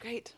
Great.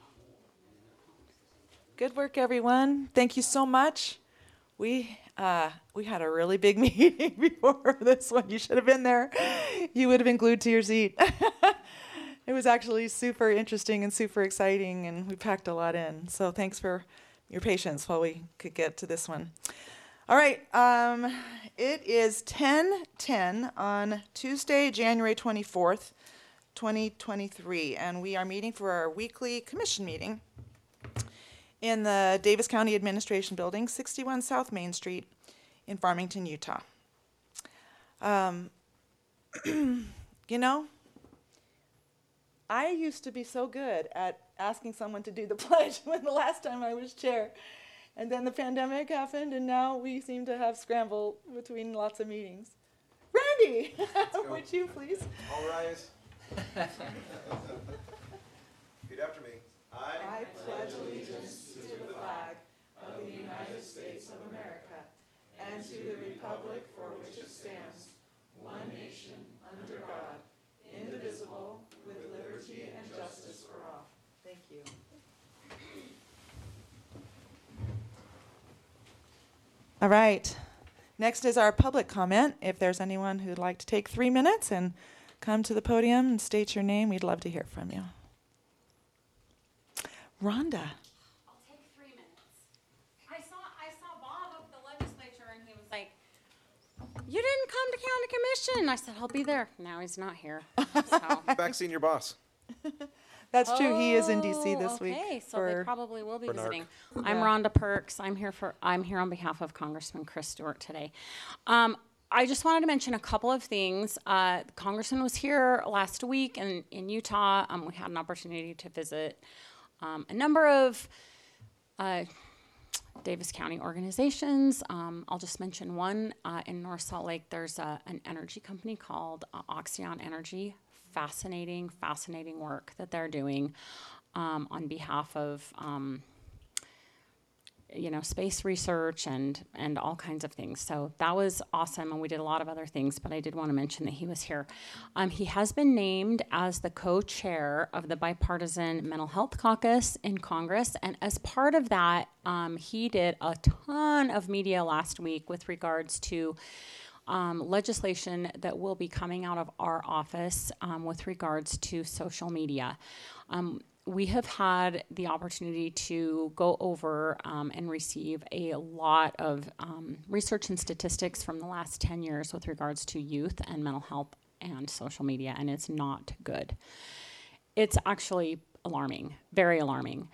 Good work, everyone. Thank you so much. We had a really big meeting before this one. You should have been there. You would have been glued to your seat. It was actually super interesting and super exciting, and we packed a lot in. So thanks for your patience while we could get to this one. All right. It is 10:10 on Tuesday, January 24th, 2023, and we are meeting for our weekly commission meeting in the Davis County Administration Building, 61 South Main Street in Farmington, Utah. You know, I used to be so good at asking someone to do the pledge when the last time I was chair. And then the pandemic happened, and now we seem to have scramble between lots of meetings. Randy, would you please? All rise. Repeat after me. I pledge allegiance to the flag of the United States of America and to the republic for which it stands, one nation, under God, indivisible, with liberty and justice for all. Thank you. All right. Next is our public comment. If there's anyone who'd like to take 3 minutes and come to the podium and state your name, we'd love to hear from you. Rhonda. I'll take 3 minutes. I saw Bob of the legislature, and he was like, "You didn't come to county commission." I said, "I'll be there." Now he's not here. So. Back seeing your boss. That's true. He is in DC this week. Okay, so they probably will be visiting. NARC. I'm Rhonda Perks. I'm here on behalf of Congressman Chris Stewart today. I just wanted to mention a couple of things. The Congressman was here last week in Utah. We had an opportunity to visit a number of Davis County organizations. I'll just mention one in North Salt Lake. There's an energy company called Oxeon Energy. Fascinating work that they're doing on behalf of space research and all kinds of things. So that was awesome, and we did a lot of other things, but I did want to mention that he was here. He has been named as the co-chair of the Bipartisan Mental Health Caucus in Congress, and as part of that, he did a ton of media last week with regards to legislation that will be coming out of our office with regards to social media. We have had the opportunity to go over and receive a lot of research and statistics from the last 10 years with regards to youth and mental health and social media, and it's not good. It's actually alarming, very alarming.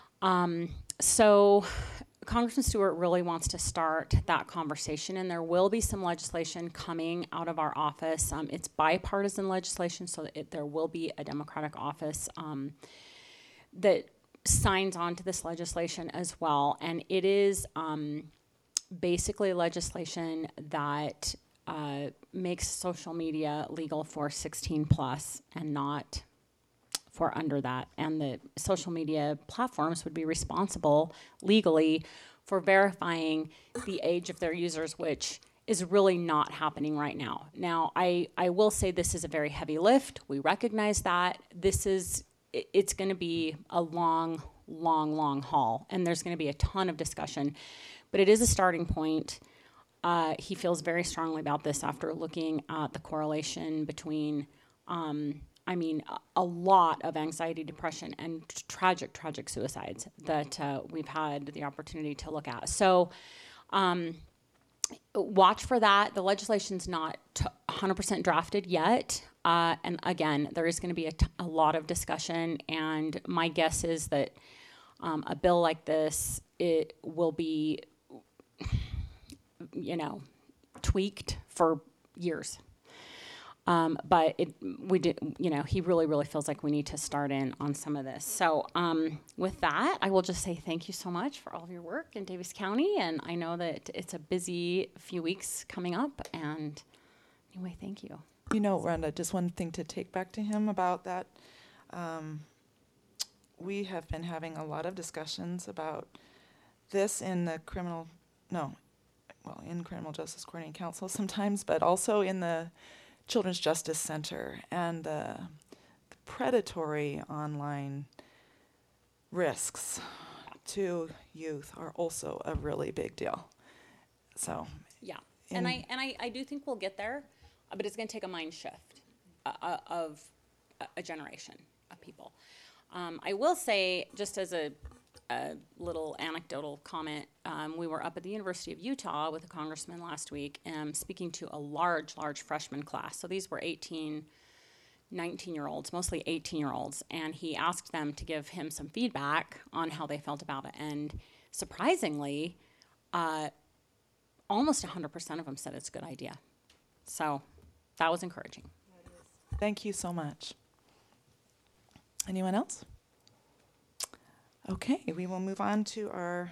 So Congressman Stewart really wants to start that conversation, and there will be some legislation coming out of our office. It's bipartisan legislation, so there will be a Democratic office that signs on to this legislation as well. And it is basically legislation that makes social media legal for 16 plus and not for under that. And the social media platforms would be responsible legally for verifying the age of their users, which is really not happening right now. Now, I will say this is a very heavy lift. We recognize that. It's going to be a long haul, and there's going to be a ton of discussion, but it is a starting point. He feels very strongly about this after looking at the correlation between, a lot of anxiety, depression, and tragic suicides that we've had the opportunity to look at. So watch for that. The legislation's not 100% drafted yet. And again, there is going to be a lot of discussion. And my guess is that a bill like this, it will be, tweaked for years. But he really feels like we need to start in on some of this. So with that, I will just say thank you so much for all of your work in Davis County. And I know that it's a busy few weeks coming up. And anyway, thank you. Rhonda, just one thing to take back to him about that. We have been having a lot of discussions about this in the Criminal Justice Coordinating Council sometimes, but also in the Children's Justice Center, and the predatory online risks to youth are also a really big deal. So, Yeah, And- and I do think we'll get there, but it's going to take a mind shift of a generation of people. I will say, just as a little anecdotal comment, we were up at the University of Utah with a congressman last week, speaking to a large freshman class. So these were 19-year-olds, mostly 18-year-olds, and he asked them to give him some feedback on how they felt about it. And surprisingly, almost 100% of them said it's a good idea. So that was encouraging. thank you so much. Anyone else? Okay, we will move on to our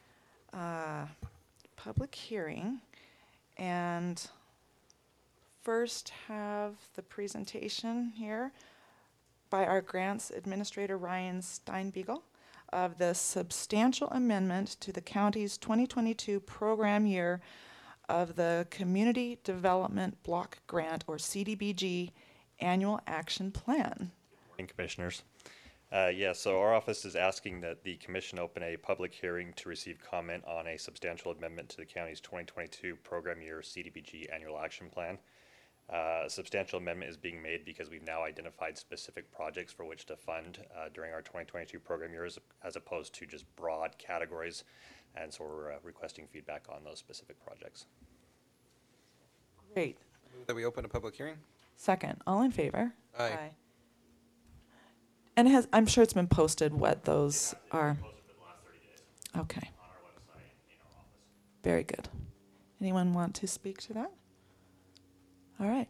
public hearing, and first have the presentation here by our grants administrator Ryan Steinbeagle of the substantial amendment to the county's 2022 program year of the Community Development Block Grant, or CDBG, Annual Action Plan. Morning, Commissioners. So our office is asking that the Commission open a public hearing to receive comment on a substantial amendment to the county's 2022 program year CDBG Annual Action Plan. A substantial amendment is being made because we've now identified specific projects for which to fund during our 2022 program years, as opposed to just broad categories. And so we're requesting feedback on those specific projects. Great. Move that we open a public hearing? Second, all in favor? Aye. And I'm sure it's been posted what those are. Okay. Very good. Anyone want to speak to that? All right.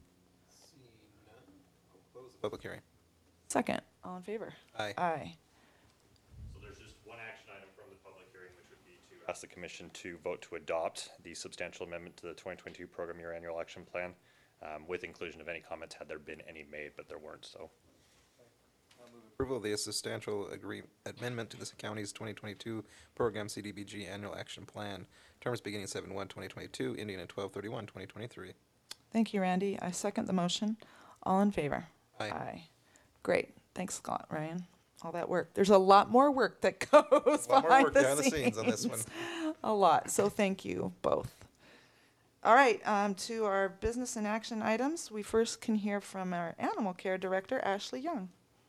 Close the public hearing. Second, all in favor? Aye. Aye. So there's just one action item from the public hearing, which would be to ask the Commission to vote to adopt the substantial amendment to the 2022 program year annual action plan, with inclusion of any comments had there been any made, but there weren't. So Approval of the substantial amendment to the county's 2022 program CDBG annual action plan. Terms beginning 7/1/2022, ending in 12/31/2023. Thank you, Randy. I second the motion. All in favor? Aye. Great. Thanks, Scott, Ryan. All that work. There's a lot more work that goes A lot more behind work the behind the scenes. scenes on this one. A lot. So thank you both. All right, to our business and action items. We first can hear from our animal care director, Ashley Young.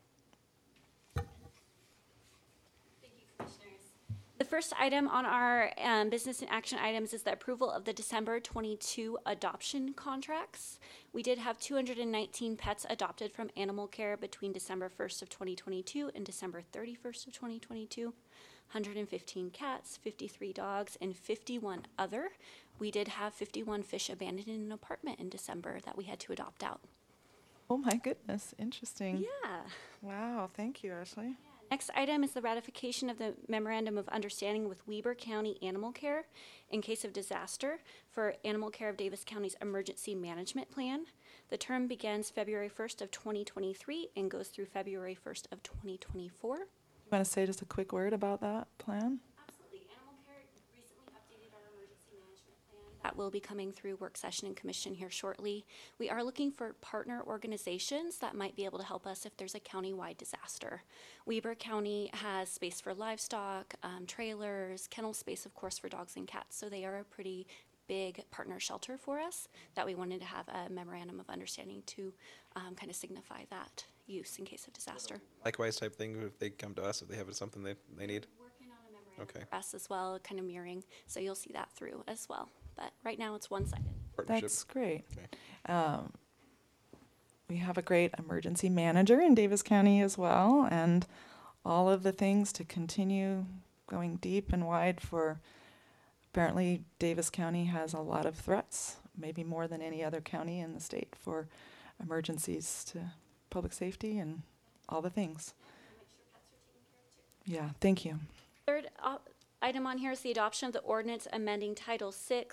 The first item on our business and action items is the approval of the December 22 adoption contracts. We did have 219 pets adopted from Animal Care between December 1st of 2022 and December 31st of 2022. 115 cats, 53 dogs, and 51 other. We did have 51 fish abandoned in an apartment in December that we had to adopt out. Oh my goodness, interesting. Yeah. Wow, thank you, Ashley. Next item is the ratification of the Memorandum of Understanding with Weber County Animal Care in case of disaster for Animal Care of Davis County's Emergency Management Plan. The term begins February 1st of 2023 and goes through February 1st of 2024. You want to say just a quick word about that plan? Absolutely. Animal Care recently updated our emergency management plan. That will be coming through work session and commission here shortly. We are looking for partner organizations that might be able to help us if there's a countywide disaster. Weber County has space for livestock, trailers, kennel space, of course, for dogs and cats. So they are a pretty big partner shelter for us that we wanted to have a memorandum of understanding to kind of signify that use in case of disaster. Likewise type thing if they come to us, if they have something they need. Working on a memorandum Okay. for us as well, kind of mirroring. So you'll see that through as well. But right now it's one-sided. Partnership. That's great. Okay. We have a great emergency manager in Davis County as well, and all of the things to continue going deep and wide for, apparently Davis County has a lot of threats, maybe more than any other county in the state, for emergencies to public safety and all the things. Yeah, thank you. Third item on here is the adoption of the ordinance amending Title VI.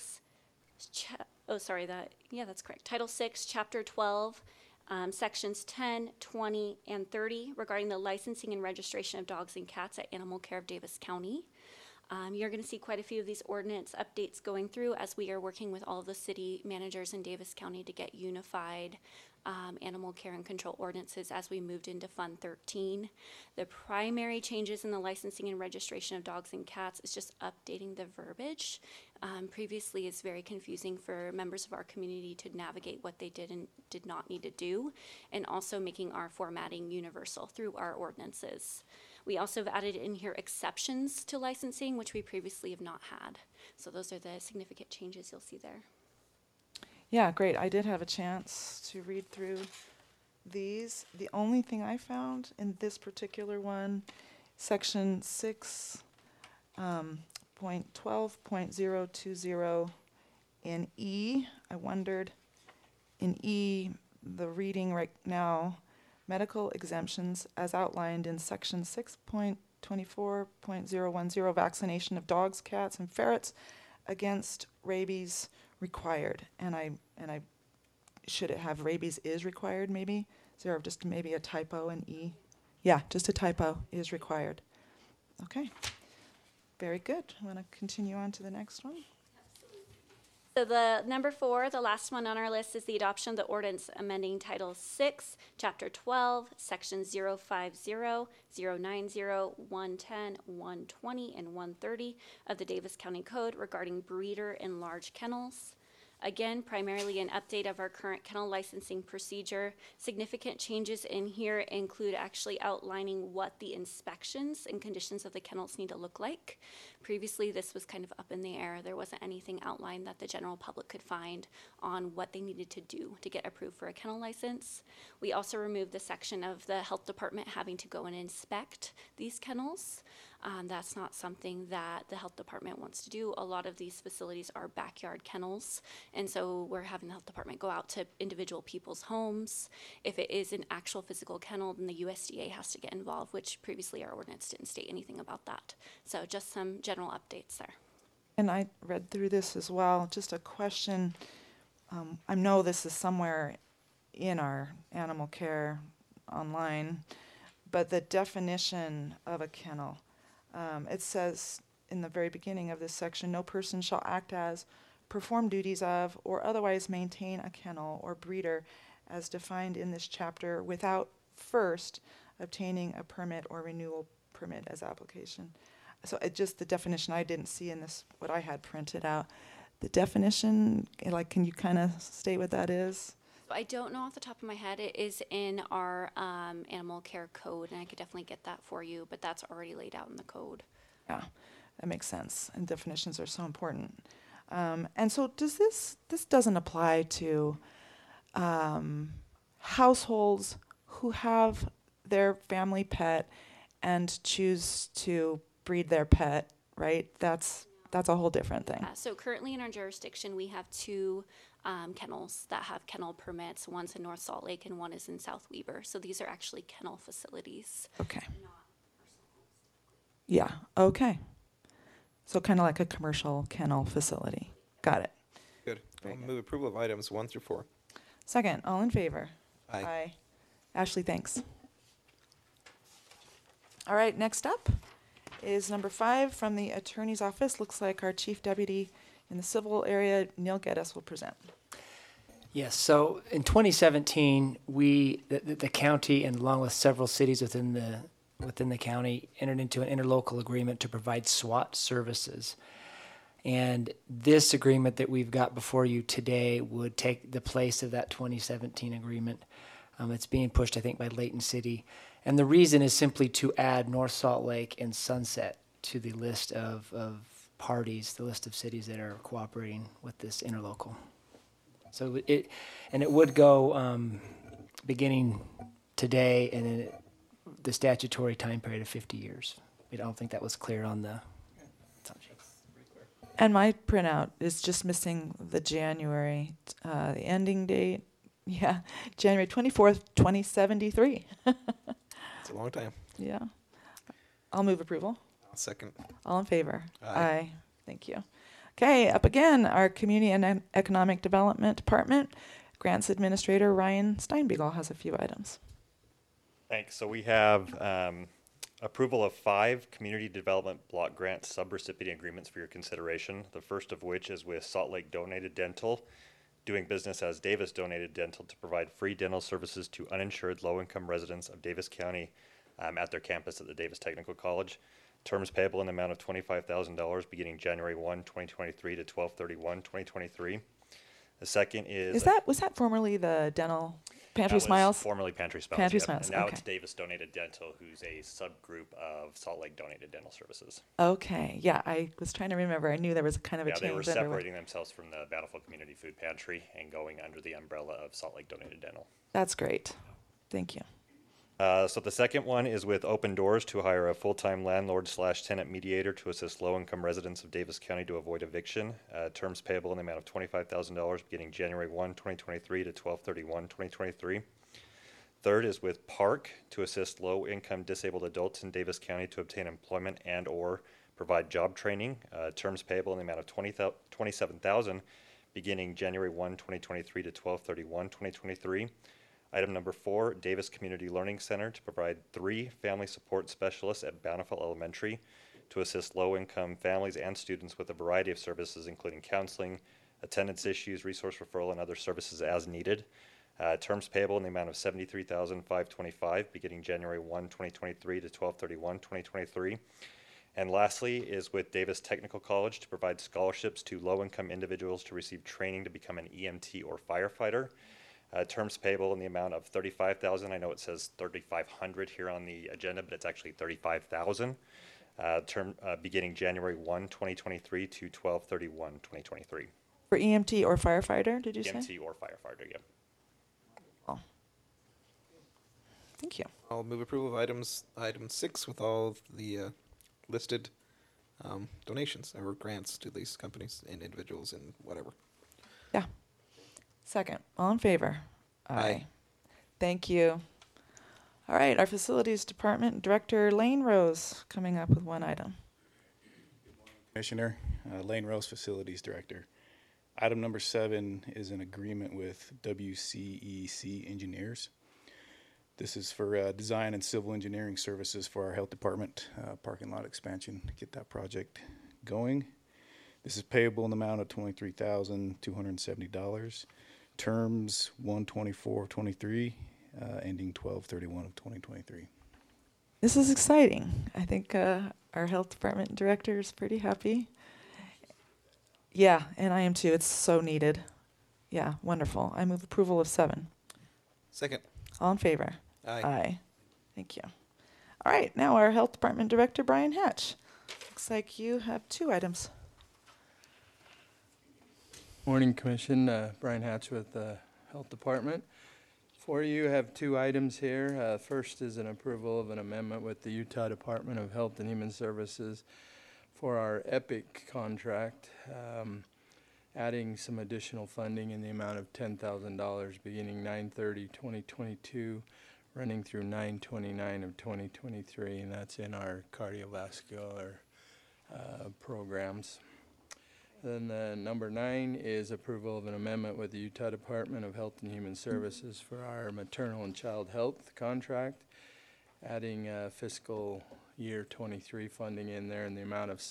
That's correct. Title VI, Chapter 12, Sections 10, 20, and 30 regarding the licensing and registration of dogs and cats at Animal Care of Davis County. You're going to see quite a few of these ordinance updates going through as we are working with all of the city managers in Davis County to get unified animal care and control ordinances as we moved into Fund 13. The primary changes in the licensing and registration of dogs and cats is just updating the verbiage. Previously, it's very confusing for members of our community to navigate what they did and did not need to do, and also making our formatting universal through our ordinances. We also have added in here exceptions to licensing, which we previously have not had. So those are the significant changes you'll see there. Yeah, great. I did have a chance to read through these. The only thing I found in this particular one, section 6.12.020 in E, I wondered, in E, the reading right now, medical exemptions as outlined in section 6.24.010, vaccination of dogs, cats, and ferrets against rabies required. And I should it have rabies is required maybe? Is there just maybe a typo in E? Yeah, just a typo, is required. Okay, very good. I want to continue on to the next one. So the number 4, the last one on our list, is the adoption of the ordinance amending Title 6, Chapter 12, Sections 050, 090, 110, 120, and 130 of the Davis County Code regarding breeder and large kennels. Again, primarily an update of our current kennel licensing procedure. Significant changes in here include actually outlining what the inspections and conditions of the kennels need to look like. Previously, this was kind of up in the air. There wasn't anything outlined that the general public could find on what they needed to do to get approved for a kennel license. We also removed the section of the health department having to go and inspect these kennels. That's not something that the health department wants to do. A lot of these facilities are backyard kennels, and so we're having the health department go out to individual people's homes. If it is an actual physical kennel, then the USDA has to get involved, which previously our ordinance didn't state anything about that. So just some general updates there. And I read through this as well. Just a question. I know this is somewhere in our animal care online, but the definition of a kennel. It says in the very beginning of this section, no person shall act as, perform duties of, or otherwise maintain a kennel or breeder as defined in this chapter without first obtaining a permit or renewal permit as application. So it just the definition I didn't see in this, what I had printed out. The definition, like, can you kind of state what that is? I don't know off the top of my head. It is in our animal care code, and I could definitely get that for you, but that's already laid out in the code. Yeah, that makes sense. And definitions are so important. And so does this doesn't apply to households who have their family pet and choose to breed their pet, right? That's a whole different thing. So currently in our jurisdiction, we have 2 kennels that have kennel permits. One's in North Salt Lake and one is in South Weber. So these are actually kennel facilities. Okay. Yeah, okay. So kind of like a commercial kennel facility. Got it. Good. Very I'll good. move approval of items 1 through 4. Second, all in favor? Aye. Ashley, thanks. All right, next up is number 5 from the attorney's office. Looks like our chief deputy in the civil area, Neil Geddes, will present. Yes, so in 2017, the county, and along with several cities within the county, entered into an interlocal agreement to provide SWAT services. And this agreement that we've got before you today would take the place of that 2017 agreement. It's being pushed, I think, by Layton City. And the reason is simply to add North Salt Lake and Sunset to the list of parties, the list of cities that are cooperating with this interlocal. So it would go beginning today, and then the statutory time period of 50 years. I don't think that was clear on the assumption. And my printout is just missing the January, the ending date. Yeah, January 24th, 2073. It's a long time. Yeah. I'll move approval. Second. All in favor? Aye. Thank you. Okay, up again, our Community and Economic Development Department. Grants Administrator Ryan Steinbeagle has a few items. Thanks. So we have approval of 5 community development block grant subrecipient agreements for your consideration. The first of which is with Salt Lake Donated Dental. doing business as Davis Donated Dental to provide free dental services to uninsured low-income residents of Davis County at their campus at the Davis Technical College. Terms payable in the amount of $25,000 beginning January 1, 2023 to 12/31/2023. The second is Was that formerly the dental Pantry that was Smiles? formerly Pantry Smiles. Pantry yep. Smiles, And now okay. it's Davis Donated Dental, who's a subgroup of Salt Lake Donated Dental Services. Okay, yeah, I was trying to remember. I knew there was kind of a Yeah, they change. were under- separating themselves from the Bountiful Community Food Pantry and going under the umbrella of Salt Lake Donated Dental. That's great. Thank you. So the second one is with Open Doors to hire a full-time landlord/tenant mediator to assist low-income residents of Davis County to avoid eviction. Terms payable in the amount of $25,000 beginning January 1, 2023 to 12/31/2023. Third is with Park to assist low-income disabled adults in Davis County to obtain employment and/or provide job training. Terms payable in the amount of $27,000 beginning January 1, 2023 to 12/31/2023. Item number 4, Davis Community Learning Center to provide 3 family support specialists at Bountiful Elementary to assist low-income families and students with a variety of services, including counseling, attendance issues, resource referral, and other services as needed. Terms payable in the amount of $73,525 beginning January 1, 2023 to 12/31/2023. And lastly is with Davis Technical College to provide scholarships to low-income individuals to receive training to become an EMT or firefighter. Terms payable in the amount of $35,000. I know it says $3,500 here on the agenda, but it's actually $35,000. Beginning January 1, 2023 to 12/31/2023. For EMT or firefighter, did you say? EMT or firefighter, yep. Oh. Thank you. I'll move approval of item 6 with all of the listed donations or grants to these companies and individuals and whatever. Yeah. Second. All in favor? Aye. Thank you. All right, our Facilities Department Director Lane Rose coming up with one item. Commissioner, Lane Rose, Facilities Director. Item number 7 is an agreement with WCEC Engineers. This is for design and civil engineering services for our health department, parking lot expansion, to get that project going. This is payable in the amount of $23,270. Terms 1/24/23, ending 12/31/2023. This is exciting. I think our Health Department Director is pretty happy. Yeah, and I am too. It's so needed. Yeah, wonderful. I move approval of 7. Second. All in favor? Aye. Thank you. All right, now our Health Department Director, Brian Hatch. Looks like you have 2 items. Morning, Commission. Brian Hatch with the Health Department. For you, have 2 items here. First is an approval of an amendment with the Utah Department of Health and Human Services for our EPIC contract, adding some additional funding in the amount of $10,000 beginning 9/30/2022, running through 9/29/2023, and that's in our cardiovascular programs. Then number 9 is approval of an amendment with the Utah Department of Health and Human Services for our maternal and child health contract, adding fiscal year 23 funding in there in the amount of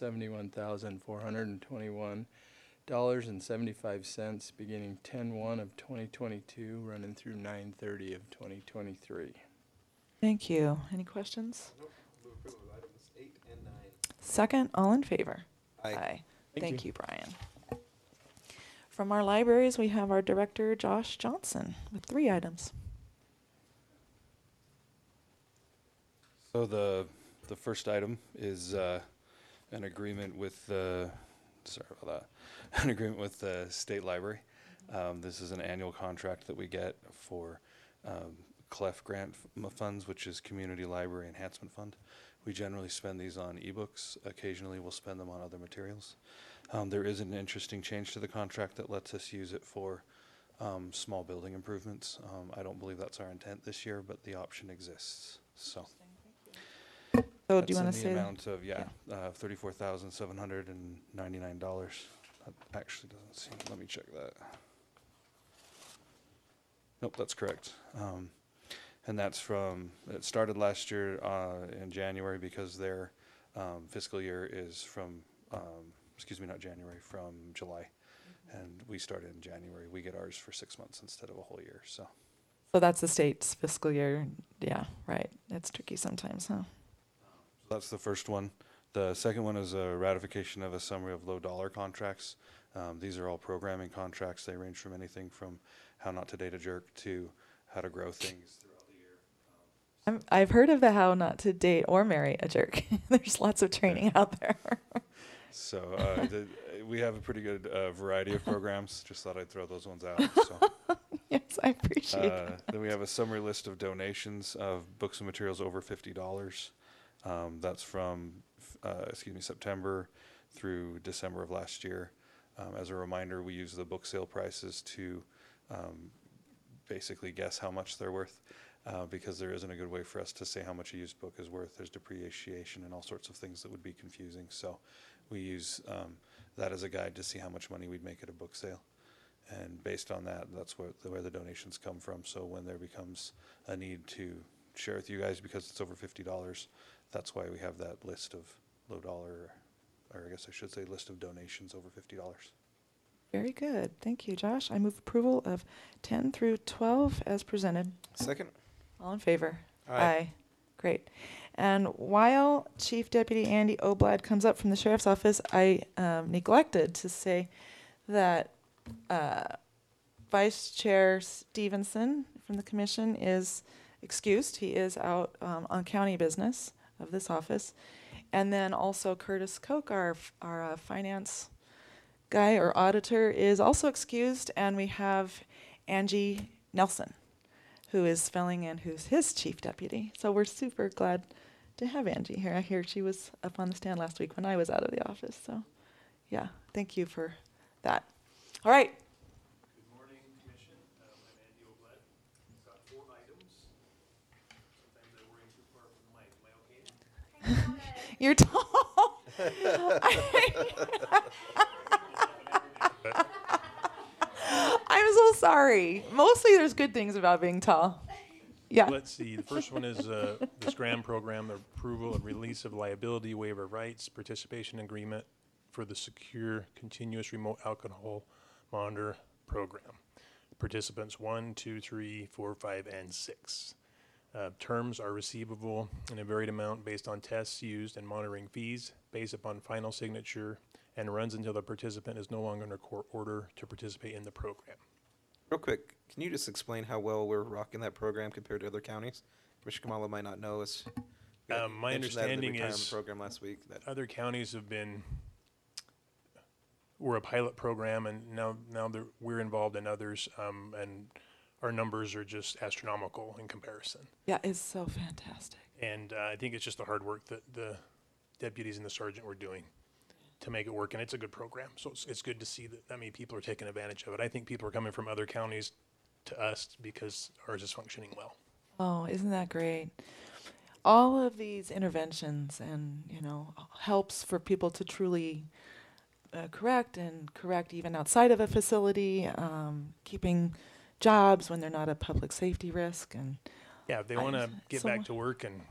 $71,421.75 beginning 10/1/2022, running through 9/30/2023. Thank you. Any questions? Move approval of items 8 and 9. Second, all in favor? Aye. Thank you, Brian. From our libraries, we have our Director, Josh Johnson, with 3 items. So the first item is an agreement with the an agreement with the state library. This is an annual contract that we get for CLEF grant funds, which is Community Library Enhancement Fund. We generally spend these on ebooks. Occasionally we'll spend them on other materials. There is an interesting change to the contract that lets us use it for small building improvements. I don't believe that's our intent this year, but the option exists. So So do you want to the say? amount of $34,799. That actually doesn't seem. Let me check that. Nope, that's correct. And that's it started last year in January because their fiscal year is from, not January, from July. And we started in January. We get ours for 6 months instead of a whole year, so. So that's the state's fiscal year. Yeah, right. It's tricky sometimes, huh? That's the first one. The second one is a ratification of a summary of low dollar contracts. These are all programming contracts. They range from anything from how not to date a jerk to how to grow things throughout the year. I've heard of the how not to date or marry a jerk. There's lots of training out there. So we have a pretty good variety of programs. Just thought I'd throw those ones out. So. Yes, I appreciate that. Then we have a summary list of donations of books and materials over $50. That's from September through December of last year. As a reminder, we use the book sale prices to basically guess how much they're worth, because there isn't a good way for us to say how much a used book is worth. There's depreciation and all sorts of things that would be confusing. So we use that as a guide to see how much money we'd make at a book sale. And based on that, that's where the donations come from. So when there becomes a need to share with you guys because it's over $50, that's why we have that list of low dollar, or I guess I should say list of donations over $50. Very good. Thank you, Josh. I move approval of 10 through 12 as presented. Second? All in favor? Aye. Great. And while Chief Deputy Andy Oblad comes up from the Sheriff's Office, I neglected to say that Vice Chair Stevenson from the Commission is excused. He is out on county business of this office. And then also Curtis Koch, our finance guy or auditor, is also excused. And we have Angie Nelson, who is filling in, who's his chief deputy. So we're super glad to have Angie here. I hear she was up on the stand last week when I was out of the office. So yeah, thank you for that. All right. Good morning, Commission. I'm Andy Oblad. I've got 4 items. Sometimes I worry too far from the mic. Am I okay? You're tall. I'm so sorry. Mostly there's good things about being tall. Yeah. Let's see. The first one is the SCRAM program, the approval of release of liability waiver rights participation agreement for the secure continuous remote alcohol monitor program. Participants 1, 2, 3, 4, 5, and 6. Terms are receivable in a varied amount based on tests used and monitoring fees based upon final signature, and runs until the participant is no longer under court order to participate in the program. Real quick, can you just explain how well we're rocking that program compared to other counties? Commissioner Kamala might not know us. My understanding is program last week that other counties we're a pilot program, and now we're involved in others, and our numbers are just astronomical in comparison. Yeah, it's so fantastic. And I think it's just the hard work that the deputies and the sergeant were doing to make it work, and it's a good program. So it's good to see that many people are taking advantage of it. I think people are coming from other counties to us because ours is functioning well. Oh, isn't that great? All of these interventions and, helps for people to truly correct even outside of a facility, keeping jobs when they're not a public safety risk. And yeah, if they want to get back to work and,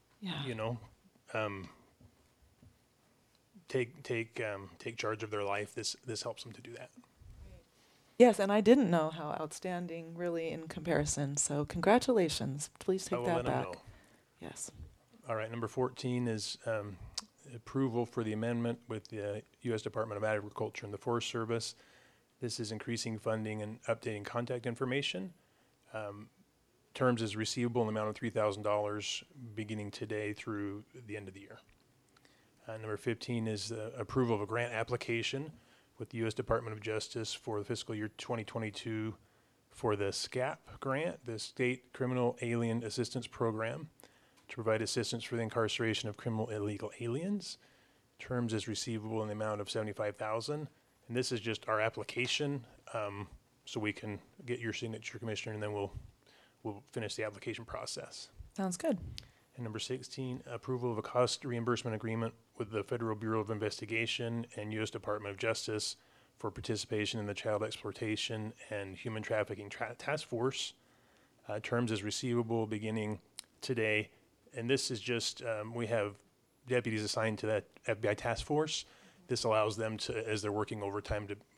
take charge of their life, this helps them to do that. Yes, and I didn't know how outstanding really in comparison. So congratulations. Please take that back. Yes. All right, number 14 is approval for the amendment with the U.S. Department of Agriculture and the Forest Service. This is increasing funding and updating contact information. Terms is receivable in the amount of $3,000 beginning today through the end of the year. Number 15 is the approval of a grant application with the U.S. Department of Justice for the fiscal year 2022 for the SCAP grant, the State Criminal Alien Assistance Program, to provide assistance for the incarceration of criminal illegal aliens. Terms is receivable in the amount of $75,000. And this is just our application, so we can get your signature, Commissioner, and then we'll finish the application process. Sounds good. And number 16, approval of a cost reimbursement agreement with the Federal Bureau of Investigation and U.S. Department of Justice for participation in the Child Exploitation and Human Trafficking Task Force. Terms is receivable beginning today. And this is just, we have deputies assigned to that FBI task force. This allows them to, as they're working overtime, to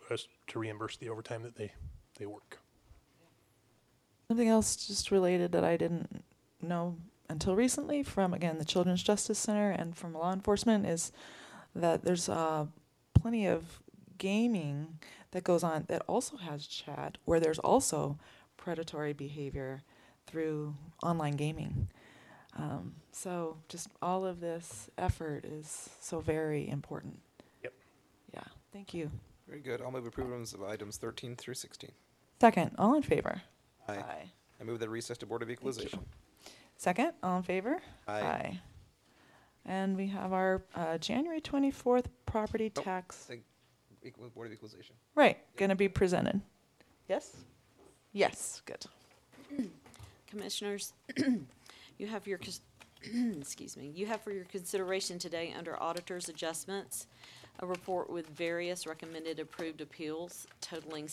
us to reimburse the overtime that they work. Something else just related that I didn't know until recently from, again, the Children's Justice Center and from law enforcement is that there's plenty of gaming that goes on that also has chat, where there's also predatory behavior through online gaming. So just all of this effort is so very important. Yep. Yeah, thank you. Very good. I'll move approval of items 13 through 16. Second, all in favor? Aye. I move that recess to Board of Equalization. Second, all in favor? Aye. And we have our January 24th property tax. Board of Equalization. Right, going to be presented. Yes? Yes, good. Commissioners, you have your, excuse me, you have for your consideration today under Auditor's Adjustments, a report with various recommended approved appeals totaling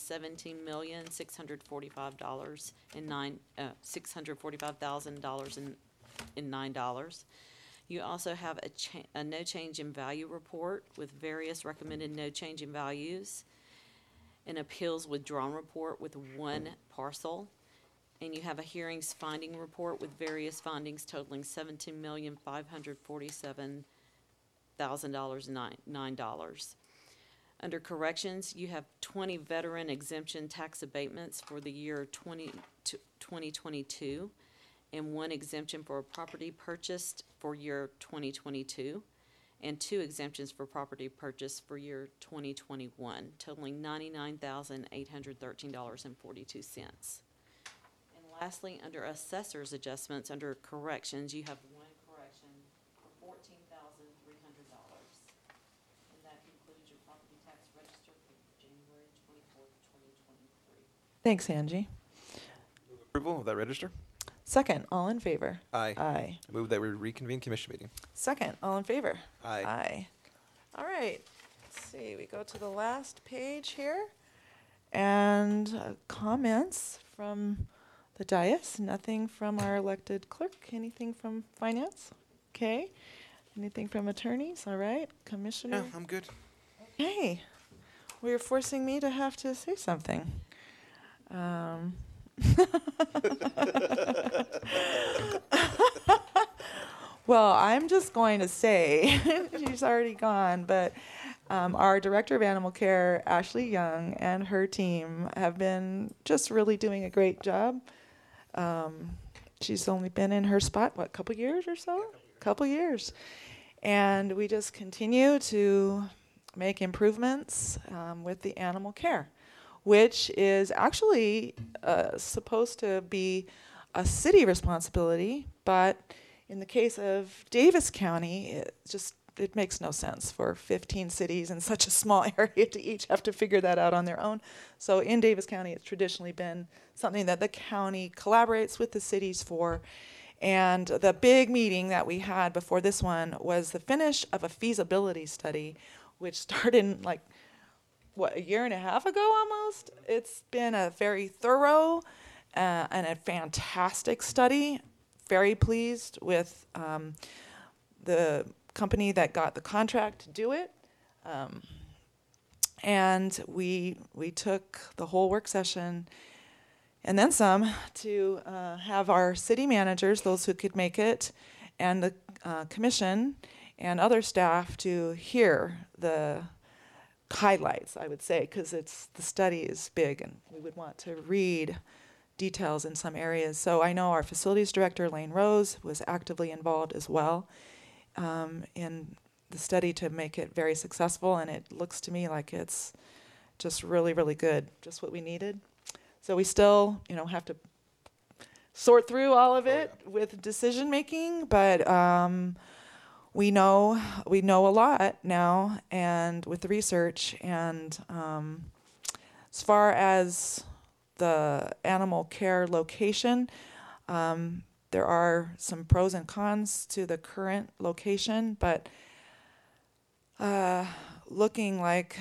$645,009. You also have a no change in value report with various recommended no change in values, an appeals withdrawn report with one parcel, and you have a hearings finding report with various findings totaling $17,547,009. Under corrections, you have 20 veteran exemption tax abatements for the year 2022 and one exemption for a property purchased for year 2022 and two exemptions for property purchased for year 2021, totaling $99,813.42. And lastly, under assessor's adjustments, under corrections, you have one correction for $14,300. And that concludes your property tax register for January 24th, 2023. Thanks, Angie. Approval of that register. Second, all in favor? Aye. Aye. I move that we reconvene commission meeting. Second, all in favor? Aye. Aye. All right, let's see, we go to the last page here. And comments from the dais, nothing from our elected clerk, anything from finance? Okay, anything from attorneys? All right, commissioner? No, I'm good. Okay, well, you're forcing me to have to say something. Well, I'm just going to say, she's already gone, but our Director of Animal Care, Ashley Young, and her team have been just really doing a great job. She's only been in her spot, what, couple years or so? Couple years. And we just continue to make improvements with the animal care, which is actually supposed to be a city responsibility, but in the case of Davis County, it makes no sense for 15 cities in such a small area to each have to figure that out on their own. So in Davis County, it's traditionally been something that the county collaborates with the cities for. And the big meeting that we had before this one was the finish of a feasibility study, which started a year and a half ago almost. It's been a very thorough and a fantastic study. Very pleased with the company that got the contract to do it. And we took the whole work session and then some to have our city managers, those who could make it, and the commission and other staff to hear the highlights, I would say, because the study is big and we would want to read details in some areas. So I know our facilities director, Lane Rose, was actively involved as well in the study to make it very successful, and it looks to me like it's just really, really good, just what we needed. So we still, have to sort through all of it with decision making, but we know a lot now, and with the research, and as far as the animal care location, there are some pros and cons to the current location, but looking like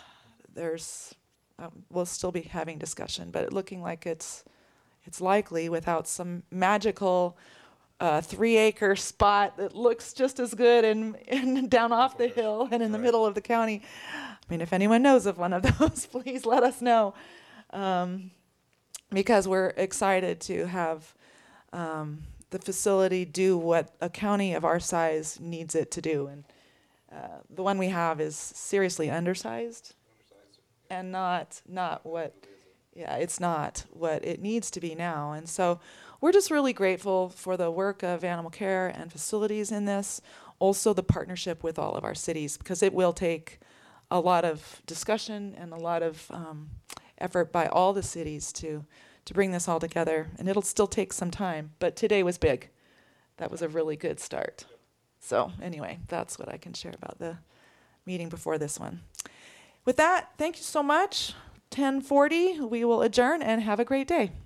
we'll still be having discussion, but looking like it's likely without some magical 3-acre spot that looks just as good and down off the hill and in the middle of the county. I mean, if anyone knows of one of those, please let us know, because we're excited to have the facility do what a county of our size needs it to do. And the one we have is seriously undersized and not what, yeah, it's not what it needs to be now. And so we're just really grateful for the work of Animal Care and Facilities in this, also the partnership with all of our cities, because it will take a lot of discussion and a lot of effort by all the cities to bring this all together. And it'll still take some time, but today was big. That was a really good start. So anyway, that's what I can share about the meeting before this one. With that, thank you so much. 10:40, we will adjourn and have a great day.